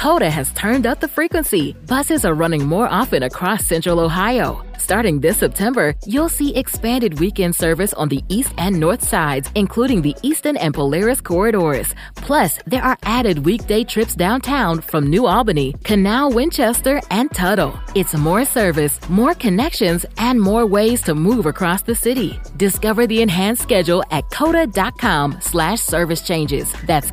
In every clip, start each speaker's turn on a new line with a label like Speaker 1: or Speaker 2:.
Speaker 1: Coda has turned up the frequency. Buses are running more often across Central Ohio. Starting this September, you'll see expanded weekend service on the east and north sides, including the Eastern and Polaris corridors. Plus, there are added weekday trips downtown from New Albany, Canal, Winchester, and Tuttle. It's more service, more connections, and more ways to move across the city. Discover the enhanced schedule at coda.com/service changes. That's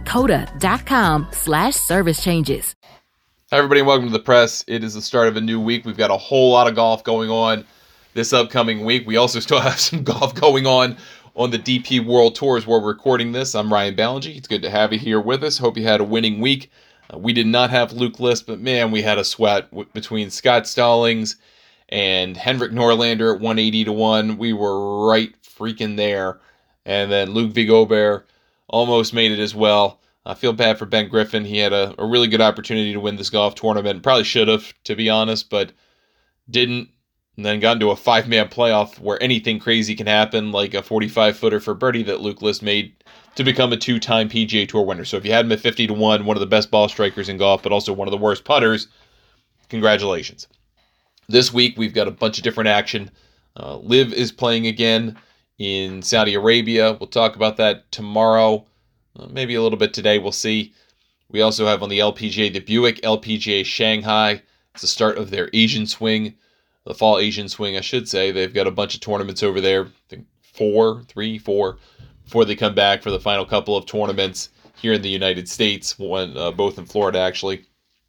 Speaker 1: coda.com/service changes.
Speaker 2: Hi, everybody, and welcome to the press. It is the start of a new week. We've got a whole lot of golf going on this upcoming week. We also still have some golf going on the DP World Tours where we're recording this. I'm Ryan Ballingy. It's good to have you here with us. Hope you had a winning week. We did not have Luke List, but man, we had a sweat between Scott Stallings and Henrik Norlander at 180-1. We were right freaking there. And then Luke Vigobert almost made it as well. I feel bad for Ben Griffin. He had a really good opportunity to win this golf tournament. Probably should have, to be honest, but didn't. And then got into a 5-man playoff where anything crazy can happen, like a 45-footer for birdie that Luke List made to become a 2-time PGA Tour winner. So if you had him at 50-1, one of the best ball strikers in golf, but also one of the worst putters, congratulations. This week, we've got a bunch of different action. Liv is playing again in Saudi Arabia. We'll talk about that tomorrow. Maybe a little bit today, we'll see. We also have on the LPGA the Buick LPGA Shanghai. It's the start of their Asian swing, the fall Asian swing, I should say. They've got a bunch of tournaments over there, I think 4, before they come back for the final couple of tournaments here in the United States, one both in Florida, actually.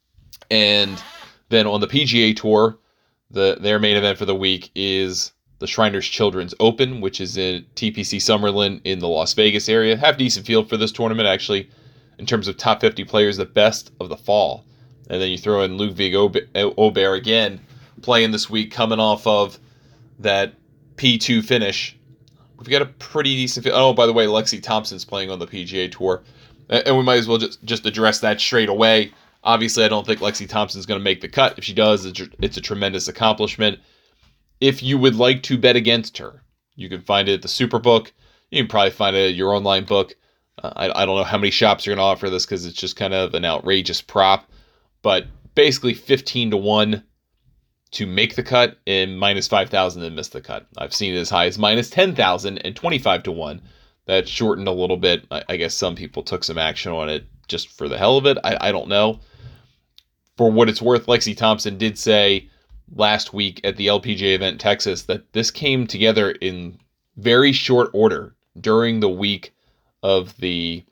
Speaker 2: And then on the PGA Tour, their main event for the week is the Shriners Children's Open, which is in TPC Summerlin in the Las Vegas area. Have decent field for this tournament, actually, in terms of top 50 players, the best of the fall. And then you throw in Luke Vigobert again, playing this week, coming off of that P2 finish. We've got a pretty decent field. Oh, by the way, Lexi Thompson's playing on the PGA Tour. And we might as well just address that straight away. Obviously, I don't think Lexi Thompson's going to make the cut. If she does, it's a tremendous accomplishment. If you would like to bet against her, you can find it at the Superbook. You can probably find it at your online book. I don't know how many shops are going to offer this because it's just kind of an outrageous prop. But basically 15-1 to make the cut and minus 5,000 to miss the cut. I've seen it as high as minus 10,000 and 25-1. That shortened a little bit. I guess some people took some action on it just for the hell of it. I don't know. For what it's worth, Lexi Thompson did say last week at the LPGA event in Texas that this came together in very short order during the week of the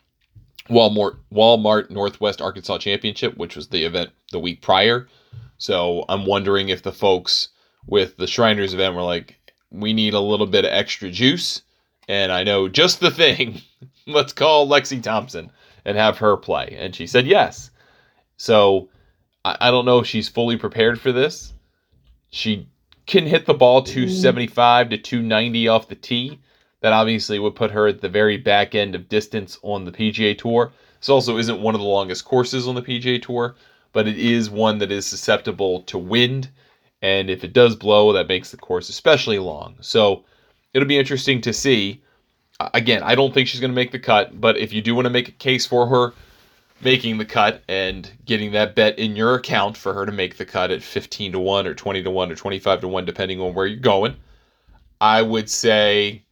Speaker 2: Walmart Northwest Arkansas Championship, which was the event the week prior. So I'm wondering if the folks with the Shriners event were like, we need a little bit of extra juice, and I know just the thing. Let's call Lexi Thompson and have her play. And she said yes. So I don't know if she's fully prepared for this. She can hit the ball 275 to 290 off the tee. That obviously would put her at the very back end of distance on the PGA Tour. This also isn't one of the longest courses on the PGA Tour, but it is one that is susceptible to wind. And if it does blow, that makes the course especially long. So it'll be interesting to see. Again, I don't think she's going to make the cut, but if you do want to make a case for her making the cut and getting that bet in your account for her to make the cut at 15-1 or 20-1 or 25-1, depending on where you're going, I would say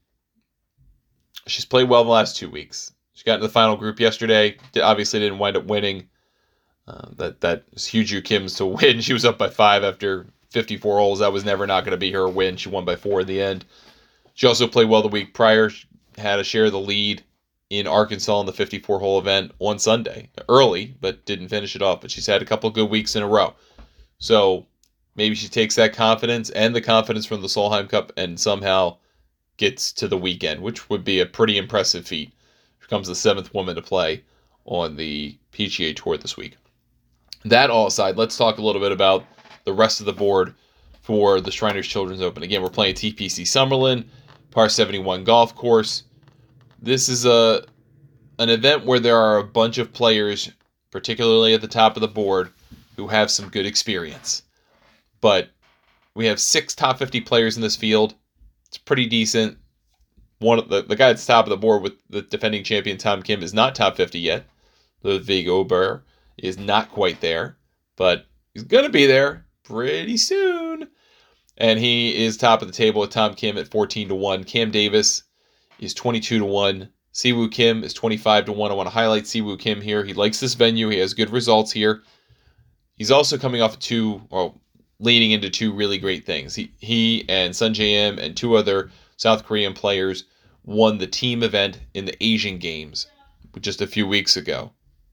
Speaker 2: she's played well the last 2 weeks. She got into the final group yesterday. Obviously didn't wind up winning. That was Hugh Kim's to win. She was up by 5 after 54 holes. That was never not going to be her win. She won by 4 in the end. She also played well the week prior. She had a share of the lead in Arkansas in the 54-hole event on Sunday. Early, but didn't finish it off. But she's had a couple good weeks in a row. So maybe she takes that confidence and the confidence from the Solheim Cup and somehow gets to the weekend, which would be a pretty impressive feat. She becomes the 7th woman to play on the PGA Tour this week. That all aside, let's talk a little bit about the rest of the board for the Shriners Children's Open. Again, we're playing TPC Summerlin, par 71 golf course. This is an event where there are a bunch of players, particularly at the top of the board, who have some good experience. But we have 6 top 50 players in this field. It's pretty decent. One of the guy at the top of the board with the defending champion Tom Kim is not top 50 yet. The Vigobert He is not quite there, but he's going to be there pretty soon. And he is top of the table with Tom Kim at 14-1. Cam Davis is 22-1. Siwoo Kim is 25-1. I want to highlight Siwoo Kim here. He likes this venue. He has good results here. He's also coming off leaning into two really great things. He and Sun J.M. and two other South Korean players won the team event in the Asian Games just a few weeks ago.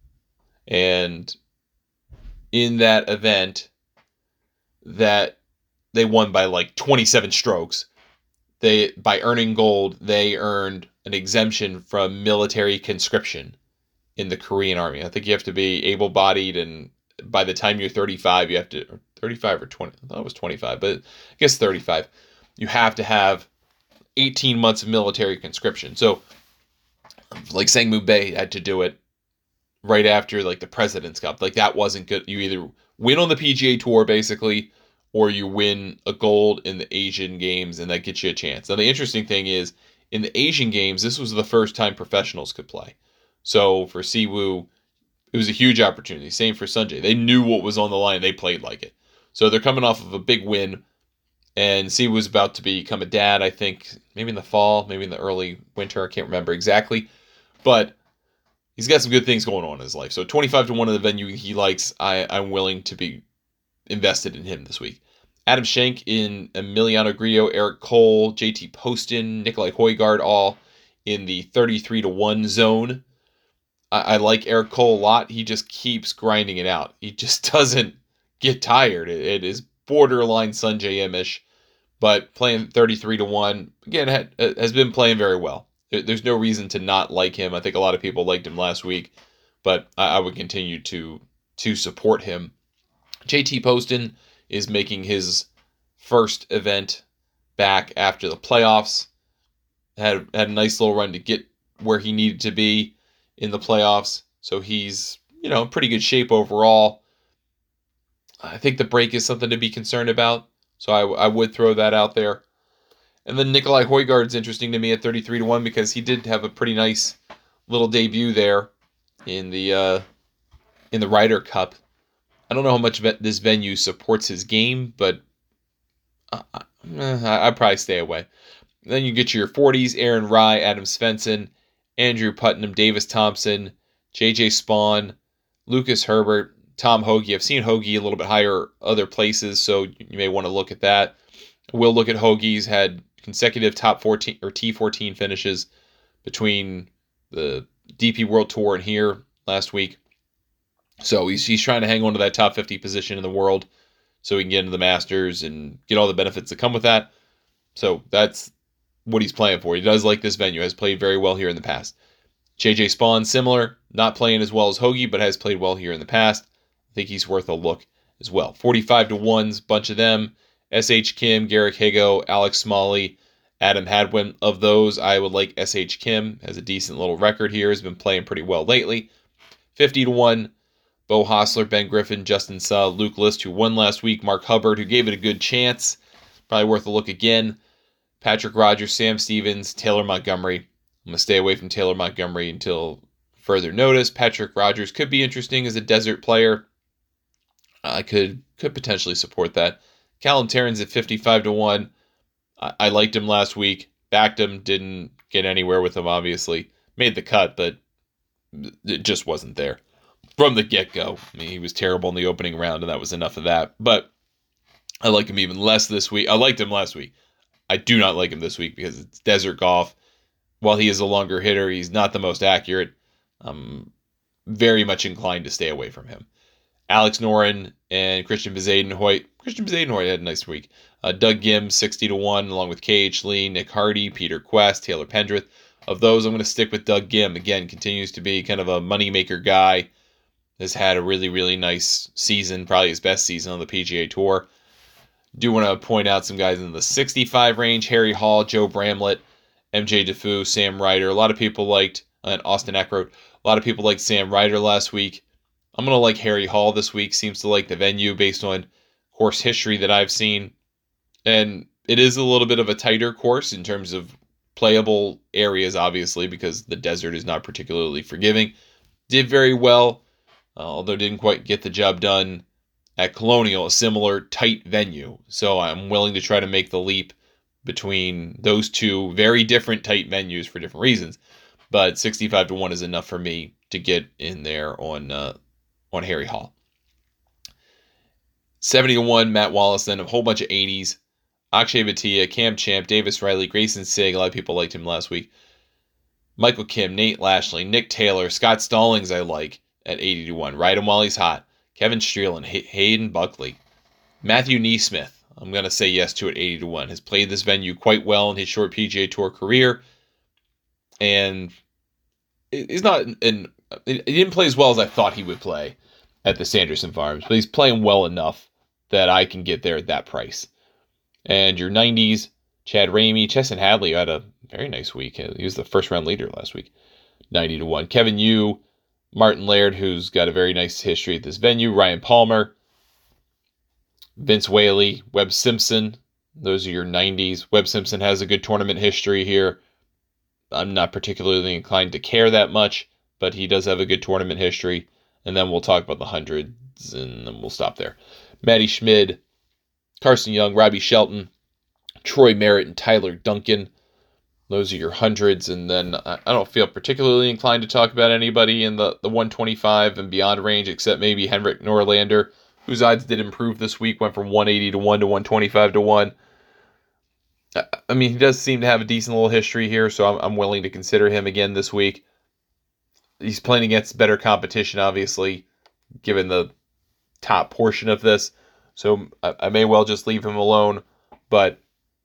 Speaker 2: And in that event, that they won by like 27 strokes. By earning gold, they earned an exemption from military conscription in the Korean Army. I think you have to be able-bodied, and by the time you're 35, you have to, or 35 or 20, I thought it was 25, but I guess 35. You have to have 18 months of military conscription. So, like Sangmu Bae had to do it right after like the President's Cup. Like that wasn't good. You either win on the PGA Tour basically, or you win a gold in the Asian Games, and that gets you a chance. Now the interesting thing is, in the Asian Games, this was the first time professionals could play. So for Siwoo, it was a huge opportunity. Same for Sunjay. They knew what was on the line. They played like it. So they're coming off of a big win, and Siwoo's about to become a dad, I think, maybe in the fall, maybe in the early winter. I can't remember exactly. But he's got some good things going on in his life. So 25-1 of the venue he likes, I'm willing to be invested in him this week. Adam Schenk in Emiliano Grillo, Eric Cole, JT Poston, Nikolai Højgaard, all in the 33-1 zone. I like Eric Cole a lot. He just keeps grinding it out. He just doesn't get tired. It is borderline Sun J.M.-ish, but playing 33-1, again, has been playing very well. There's no reason to not like him. I think a lot of people liked him last week, but I would continue to support him. JT Poston is making his first event back after the playoffs. Had a nice little run to get where he needed to be in the playoffs. So he's, in pretty good shape overall. I think the break is something to be concerned about. So I would throw that out there. And then Nikolai Højgaard's interesting to me at 33-1 because he did have a pretty nice little debut there in the Ryder Cup. I don't know how much this venue supports his game, but I'd probably stay away. Then you get your 40s, Aaron Rai, Adam Svensson, Andrew Putnam, Davis Thompson, J.J. Spawn, Lucas Herbert, Tom Hoagie. I've seen Hoagie a little bit higher other places, so you may want to look at that. We'll look at Hoagie's had consecutive top 14 or T14 finishes between the DP World Tour and here last week. So he's trying to hang on to that top 50 position in the world so he can get into the Masters and get all the benefits that come with that. So that's what he's playing for. He does like this venue, has played very well here in the past. JJ Spawn, similar, not playing as well as Hoagie, but has played well here in the past. I think he's worth a look as well. 45-1s, bunch of them. S.H. Kim, Garrick Higo, Alex Smalley, Adam Hadwin. Of those, I would like S.H. Kim. Has a decent little record here. Has been playing pretty well lately. 50-1, Bo Hostler, Ben Griffin, Justin Suh, Luke List, who won last week, Mark Hubbard, who gave it a good chance. Probably worth a look again. Patrick Rogers, Sam Stevens, Taylor Montgomery. I'm going to stay away from Taylor Montgomery until further notice. Patrick Rogers could be interesting as a desert player. I could potentially support that. Callum Tarrans at 55-1. I liked him last week. Backed him. Didn't get anywhere with him, obviously. Made the cut, but it just wasn't there. From the get-go. I mean, he was terrible in the opening round, and that was enough of that. But I like him even less this week. I liked him last week. I do not like him this week because it's desert golf. While he is a longer hitter, he's not the most accurate. I'm very much inclined to stay away from him. Alex Noren and Christian Bezadenhout. Christian Bezadenhout had a nice week. Doug Gim, 60-1, along with KH Lee, Nick Hardy, Peter Quest, Taylor Pendrith. Of those, I'm going to stick with Doug Gim. Again, continues to be kind of a moneymaker guy. Has had a really, really nice season, probably his best season on the PGA Tour. Do want to point out some guys in the 65 range. Harry Hall, Joe Bramlett, MJ Defoe, Sam Ryder. A lot of people liked, and Austin Eckroat. A lot of people liked Sam Ryder last week. I'm going to like Harry Hall this week. Seems to like the venue based on course history that I've seen. And it is a little bit of a tighter course in terms of playable areas, obviously, because the desert is not particularly forgiving. Did very well although didn't quite get the job done at Colonial, a similar tight venue. So I'm willing to try to make the leap between those two very different tight venues for different reasons. But 65 to 1 is enough for me to get in there on Harry Hall. 70 to 1, Matt Wallace, then a whole bunch of 80s. Akshay Bhatia, Cam Champ, Davis Riley, Grayson Sigg. A lot of people liked him last week. Michael Kim, Nate Lashley, Nick Taylor, Scott Stallings I like at 80 to 1. Ride him while he's hot. Kevin Streeland, Hayden Buckley. Matthew Neesmith, I'm going to say yes to at 80 to 1. Has played this venue quite well in his short PGA Tour career. And he's not he didn't play as well as I thought he would play at the Sanderson Farms, but he's playing well enough that I can get there at that price. And your 90s, Chad Ramey, Chesson Hadley had a very nice week. He was the first round leader last week, 90 to 1. Kevin Yu, Martin Laird, who's got a very nice history at this venue, Ryan Palmer, Vince Whaley, Webb Simpson. Those are your 90s. Webb Simpson has a good tournament history here. I'm not particularly inclined to care that much, but he does have a good tournament history. And then we'll talk about the hundreds, and then we'll stop there. Matty Schmid, Carson Young, Robbie Shelton, Troy Merritt, and Tyler Duncan. Those are your hundreds. And then I don't feel particularly inclined to talk about anybody in the 125 and beyond range, except maybe Henrik Norlander, whose odds did improve this week, went from 180 to 1 to 125 to 1. I mean, he does seem to have a decent little history here, so I'm willing to consider him again this week. He's playing against better competition, obviously, given the top portion of this. So I may well just leave him alone, but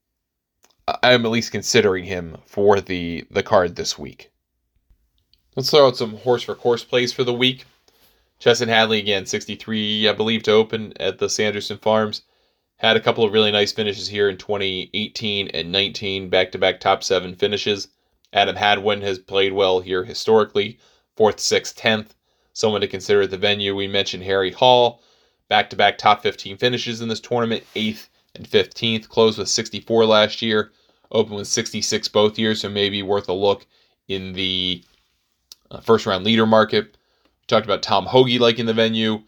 Speaker 2: I'm at least considering him for the card this week. Let's throw out some horse for course plays for the week. Chesson Hadley, again, 63, I believe, to open at the Sanderson Farms. Had a couple of really nice finishes here in 2018 and 19, back-to-back top 7 finishes. Adam Hadwin has played well here historically, 4th, 6th, 10th. Someone to consider at the venue. We mentioned Harry Hall, back-to-back top 15 finishes in this tournament, 8th and 15th. Closed with 64 last year, opened with 66 both years, so maybe worth a look in the first-round leader market. We talked about Tom Hoagie liking the venue.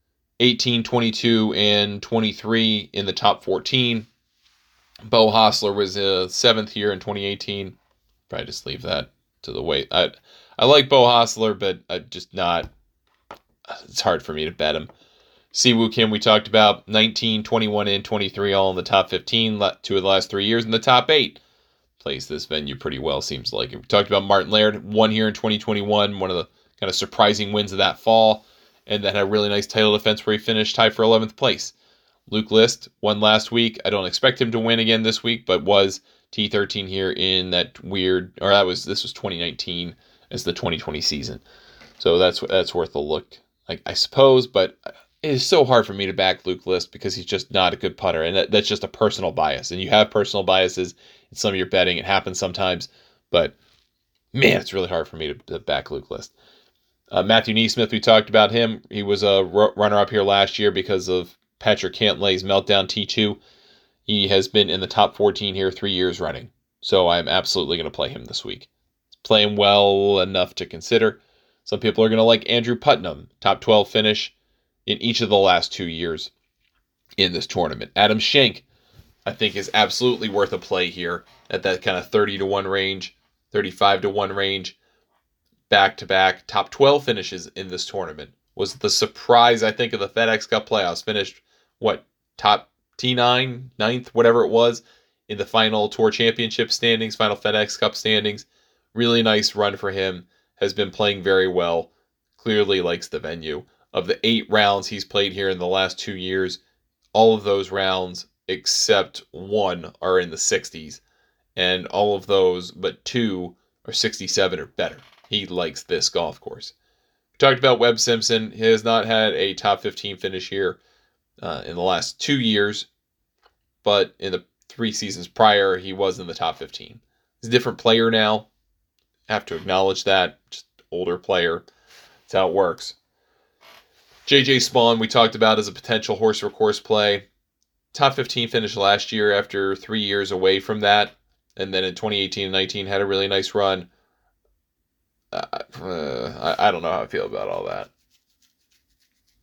Speaker 2: 18, 22, and 23 in the top 14. Bo Hostler was 7th here in 2018. Probably just leave that to the way. I like Bo Hostler, but I'm just not. It's hard for me to bet him. Siwoo Kim, we talked about 19, 21, and 23 all in the top 15. 2 of the last 3 years in the top 8. Plays this venue pretty well, seems like. We talked about Martin Laird, won here in 2021. One of the kind of surprising wins of that fall. And then had a really nice title defense where he finished tied for 11th place. Luke List won last week. I don't expect him to win again this week, but was T13 here in that weird, or this was 2019 as the 2020 season. So that's worth a look, I suppose. But it is so hard for me to back Luke List because he's just not a good putter, and that's just a personal bias. And you have personal biases in some of your betting. It happens sometimes, but man, it's really hard for me to back Luke List. Matthew Neesmith, we talked about him. He was a runner-up here last year because of Patrick Cantlay's meltdown T2. He has been in the top 14 here 3 years running. So I'm absolutely going to play him this week. He's playing well enough to consider. Some people are going to like Andrew Putnam, top 12 finish in each of the last 2 years in this tournament. Adam Schenk, I think, is absolutely worth a play here at that kind of 30 to 1 range, 35 to 1 range. Back-to-back top 12 finishes in this tournament. Was the surprise, I think, of the FedEx Cup playoffs. Finished, top T9, 9th, whatever it was, in the final Tour Championship standings, final FedEx Cup standings. Really nice run for him. Has been playing very well. Clearly likes the venue. Of the 8 rounds he's played here in the last 2 years, all of those rounds, except 1, are in the 60s. And all of those, but 2, are 67 or better. He likes this golf course. We talked about Webb Simpson. He has not had a top 15 finish here in the last 2 years, but in the 3 seasons prior, he was in the top 15. He's a different player now. I have to acknowledge that. Just older player. That's how it works. J.J. Spawn, we talked about as a potential horse for course play. Top 15 finish last year after 3 years away from that. And then in 2018 and 19 had a really nice run. I don't know how I feel about all that.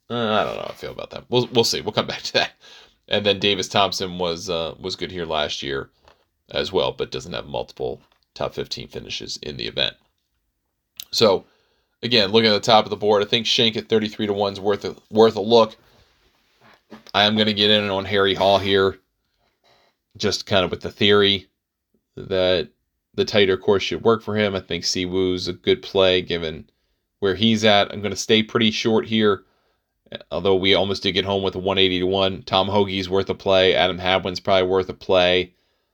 Speaker 2: I don't know how I feel about that. We'll see. We'll come back to that. And then Davis Thompson was good here last year as well, but doesn't have multiple top 15 finishes in the event. So again, looking at the top of the board, I think Schenk at 33 to 1 is worth a look. I am going to get in on Harry Hall here, just kind of with the theory that the tighter course should work for him. I think Siwoo's a good play given where he's at. I'm going to stay pretty short here, although we almost did get home with a 180 to 1. Tom Hoagie's worth a play. Adam Hadwin's probably worth a play.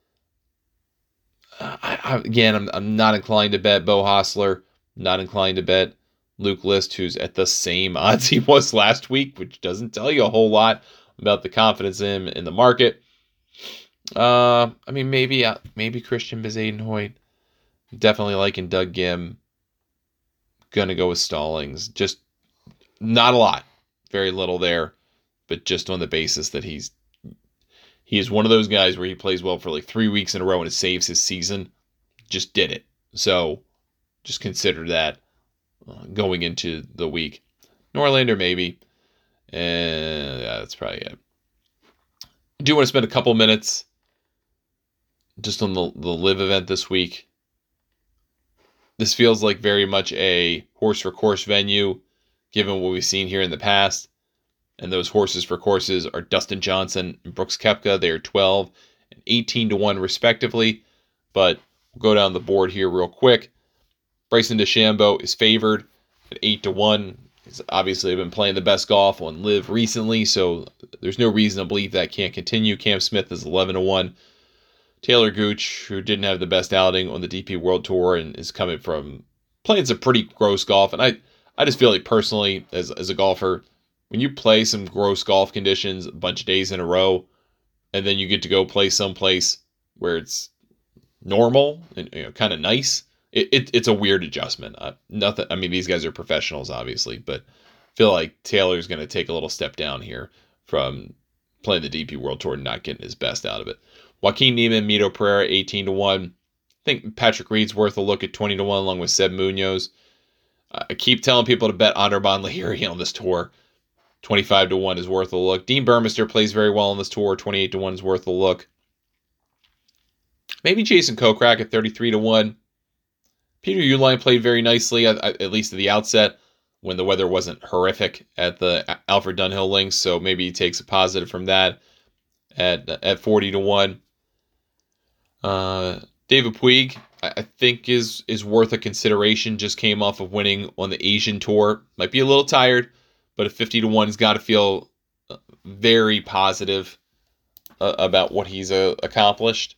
Speaker 2: I'm not inclined to bet Beau Hossler. Not inclined to bet Luke List, who's at the same odds he was last week, which doesn't tell you a whole lot about the confidence in the market. Maybe Christian Bezuidenhout. Definitely liking Doug Ghim. Gonna go with Stallings. Just not a lot. Very little there. But just on the basis that he is one of those guys where he plays well for like 3 weeks in a row and it saves his season. Just did it. So just consider that going into the week. Norlander maybe. And yeah, that's probably it. I do want to spend a couple minutes just on the live event this week. This feels like very much a horse for course venue, given what we've seen here in the past. And those horses for courses are Dustin Johnson and Brooks Koepka. They are 12 and 18 to 1 respectively. But we'll go down the board here real quick. Bryson DeChambeau is favored at 8 to 1. He's obviously been playing the best golf on live recently, so there's no reason to believe that can't continue. Cam Smith is 11 to 1. Taylor Gooch, who didn't have the best outing on the DP World Tour and is coming from playing some pretty gross golf. And I just feel like personally, as a golfer, when you play some gross golf conditions a bunch of days in a row, and then you get to go play someplace where it's normal and kind of nice, it's a weird adjustment. Nothing. I mean, these guys are professionals, obviously, but I feel like Taylor's going to take a little step down here from playing the DP World Tour and not getting his best out of it. Joaquin Niemann, Mito Pereira, 18 to 1. I think Patrick Reed's worth a look at 20 to 1 along with Seb Munoz. I keep telling people to bet Anirban Lahiri on this tour. 25 to 1 is worth a look. Dean Burmester plays very well on this tour. 28 to 1 is worth a look. Maybe Jason Kokrak at 33 to 1. Peter Uihlein played very nicely, at least at the outset, when the weather wasn't horrific at the Alfred Dunhill Links. So maybe he takes a positive from that at 40 to 1. David Puig, I think is worth a consideration. Just came off of winning on the Asian Tour. Might be a little tired, but at 50 to 1, he's got to feel very positive about what he's accomplished.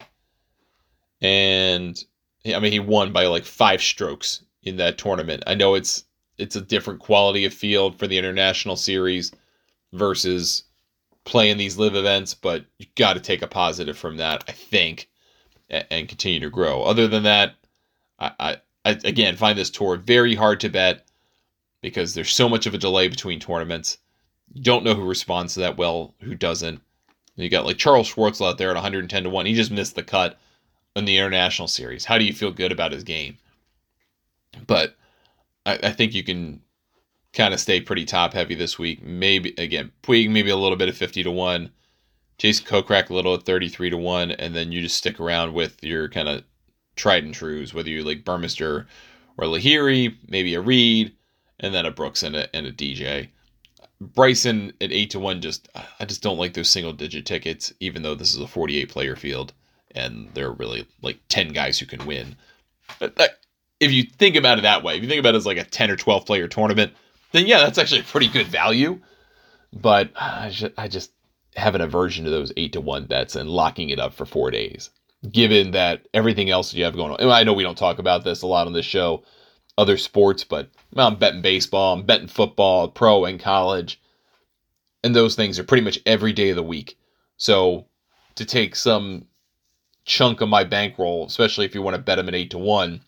Speaker 2: And I mean, he won by like 5 strokes in that tournament. I know it's a different quality of field for the International Series versus playing these live events, but you got to take a positive from that, I think, and continue to grow. Other than that, I again find this tour very hard to bet because there's so much of a delay between tournaments. You don't know who responds to that well, who doesn't. You got like Charles Schwartzel out there at 110 to 1. He just missed the cut in the International Series. How do you feel good about his game? But I think you can kind of stay pretty top heavy this week. Maybe, again, Puig maybe a little bit of 50 to 1. Jason Kokrak a little at 33 to 1. And then you just stick around with your kind of tried and trues, whether you like Burmester or Lahiri, maybe a Reed, and then a Brooks and a DJ. Bryson at 8 to 1, I just don't like those single digit tickets, even though this is a 48 player field and there are really like 10 guys who can win. But if you think about it that way, if you think about it as like a 10 or 12 player tournament, then yeah, that's actually a pretty good value. But I just have an aversion to those 8 to 1 bets and locking it up for 4 days, given that everything else you have going on. And I know we don't talk about this a lot on this show, other sports, but I'm betting baseball, I'm betting football, pro and college, and those things are pretty much every day of the week. So to take some chunk of my bankroll, especially if you want to bet them at 8 to 1,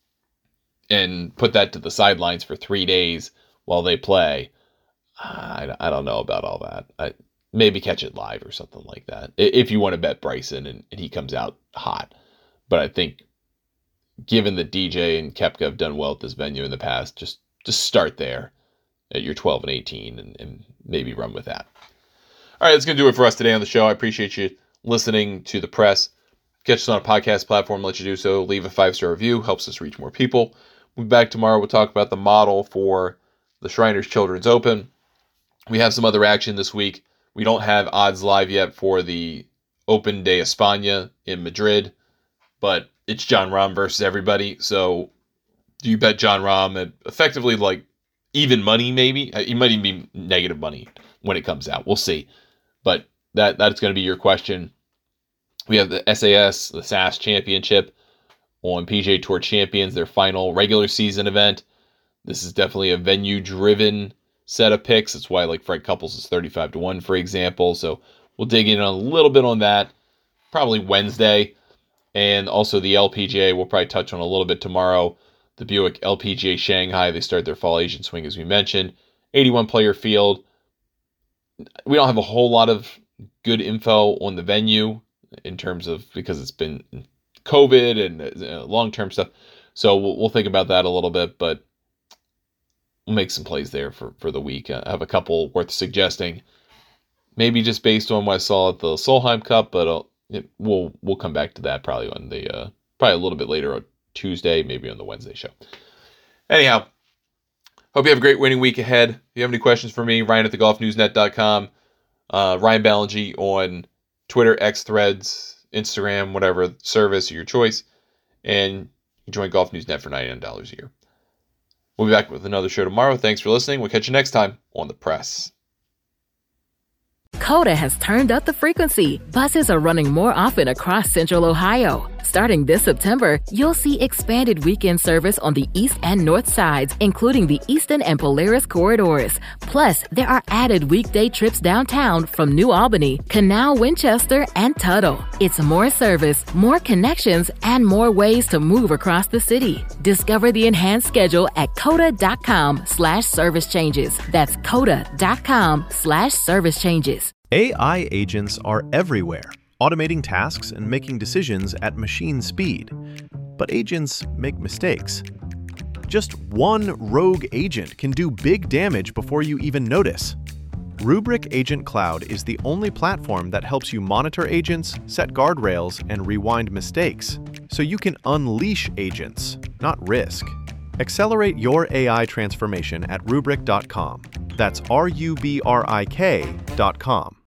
Speaker 2: and put that to the sidelines for 3 days while they play, I don't know about all that. Maybe catch it live or something like that, if you want to bet Bryson and he comes out hot. But I think given that DJ and Koepka have done well at this venue in the past, just start there you're 12-18 and maybe run with that. All right, that's going to do it for us today on the show. I appreciate you listening to The Press. Catch us on a podcast platform, let you do so. Leave a 5-star review, helps us reach more people. We'll be back tomorrow. We'll talk about the model for the Shriners Children's Open. We have some other action this week. We don't have odds live yet for the Open de España in Madrid, but it's Jon Rahm versus everybody. So do you bet Jon Rahm at effectively like even money maybe? It might even be negative money when it comes out. We'll see. But that's going to be your question. We have the SAS, the SAS Championship on PGA Tour Champions, their final regular season event. This is definitely a venue-driven set of picks. That's why like Fred Couples is 35-1, for example. So we'll dig in a little bit on that probably Wednesday. And also the LPGA, we'll probably touch on a little bit tomorrow. The Buick LPGA Shanghai, they start their fall Asian swing, as we mentioned. 81-player field. We don't have a whole lot of good info on the venue in terms of, because it's been COVID and long-term stuff. So we'll think about that a little bit, but we'll make some plays there for the week. I have a couple worth suggesting, maybe just based on what I saw at the Solheim Cup, but we'll come back to that probably on the probably a little bit later on Tuesday, maybe on the Wednesday show. Anyhow, hope you have a great winning week ahead. If you have any questions for me, Ryan at thegolfnewsnet.com, Ryan Ballengee on Twitter, X Threads, Instagram, whatever service of your choice, and you join Golf News Net for $99 a year. We'll be back with another show tomorrow. Thanks for listening. We'll catch you next time on The Press.
Speaker 1: Coda has turned up the frequency. Buses are running more often across Central Ohio. Starting this September, you'll see expanded weekend service on the east and north sides, including the Easton and Polaris corridors. Plus, there are added weekday trips downtown from New Albany, Canal, Winchester, and Tuttle. It's more service, more connections, and more ways to move across the city. Discover the enhanced schedule at coda.com/service changes. That's coda.com/service changes.
Speaker 3: AI agents are everywhere, automating tasks and making decisions at machine speed. But agents make mistakes. Just one rogue agent can do big damage before you even notice. Rubrik Agent Cloud is the only platform that helps you monitor agents, set guardrails, and rewind mistakes, so you can unleash agents, not risk. Accelerate your AI transformation at Rubrik.com. That's RUBRIK.com.